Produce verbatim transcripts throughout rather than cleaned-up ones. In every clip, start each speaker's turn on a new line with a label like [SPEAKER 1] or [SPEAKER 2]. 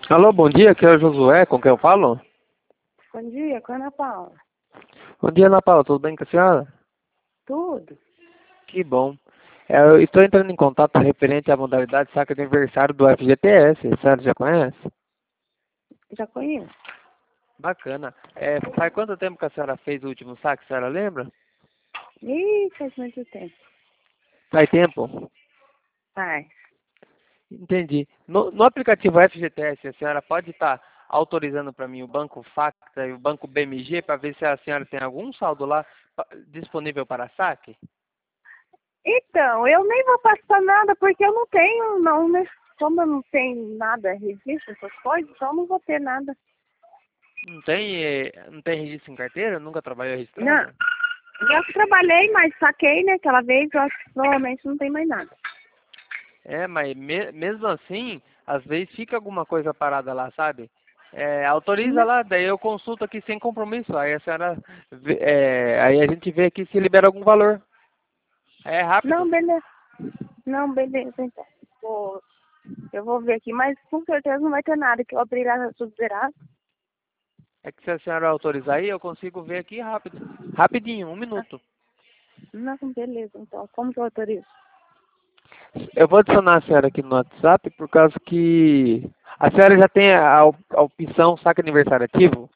[SPEAKER 1] Alô, bom dia, aqui é o Josué, com quem eu falo?
[SPEAKER 2] Bom dia, com a Ana Paula.
[SPEAKER 1] Bom dia, Ana Paula, tudo bem com a senhora?
[SPEAKER 2] Tudo?
[SPEAKER 1] Que bom. É, eu estou entrando em contato referente à modalidade saque de aniversário do F G T S, a senhora já conhece?
[SPEAKER 2] Já conheço.
[SPEAKER 1] Bacana. É, faz quanto tempo que a senhora fez o último saque, a senhora lembra?
[SPEAKER 2] Ih, faz muito tempo.
[SPEAKER 1] Faz tempo?
[SPEAKER 2] Faz.
[SPEAKER 1] Entendi. No, no aplicativo F G T S, a senhora pode estar autorizando para mim o banco Facta e o banco B M G para ver se a senhora tem algum saldo lá pa- disponível para saque?
[SPEAKER 2] Então, eu nem vou passar nada porque eu não tenho, não, né? Como eu não tenho nada, registro, essas coisas, então eu não vou ter nada.
[SPEAKER 1] Não tem, eh, não tem registro em carteira? Nunca trabalhou
[SPEAKER 2] Não,
[SPEAKER 1] registrada?
[SPEAKER 2] já trabalhei, mas saquei, né? Aquela vez, eu acho que provavelmente não tem mais nada.
[SPEAKER 1] É, mas me- mesmo assim, às vezes fica alguma coisa parada lá, sabe? É, autoriza
[SPEAKER 2] Não,
[SPEAKER 1] lá, daí eu consulto aqui sem compromisso. Aí a senhora, vê- é, aí a gente vê aqui se libera algum valor. É rápido.
[SPEAKER 2] não, beleza. Não, beleza, então. Vou, eu vou ver aqui, mas com certeza não vai ter nada, que eu abri lá tudo zerado.
[SPEAKER 1] É que se a senhora autorizar aí, eu consigo ver aqui rápido. Rapidinho, um
[SPEAKER 2] Ah,
[SPEAKER 1] minuto.
[SPEAKER 2] não, beleza, então. Como que eu autorizo?
[SPEAKER 1] Eu vou adicionar a senhora aqui no WhatsApp por causa que a senhora já tem a, op- a opção saque aniversário ativo.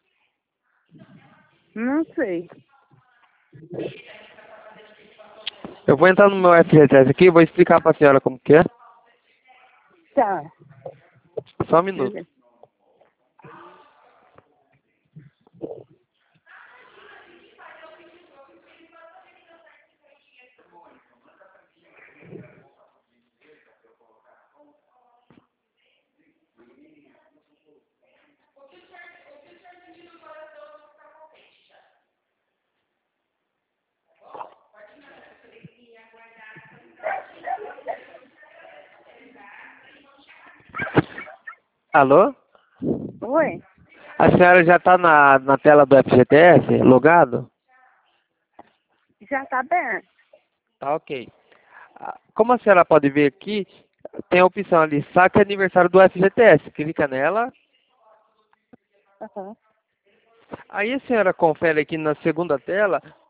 [SPEAKER 2] Não sei.
[SPEAKER 1] Eu vou entrar no meu F G T S aqui e vou explicar para a senhora como que é.
[SPEAKER 2] Tá.
[SPEAKER 1] Só um minuto.
[SPEAKER 2] Beleza.
[SPEAKER 1] Alô?
[SPEAKER 2] Oi?
[SPEAKER 1] A senhora já está na, na tela do F G T S, logado?
[SPEAKER 2] Já tá aberto.
[SPEAKER 1] Tá ok. Ah, como a senhora pode ver aqui, tem a opção ali, saque aniversário do F G T S. Clica nela.
[SPEAKER 2] Aham.
[SPEAKER 1] Aí a senhora confere aqui na segunda tela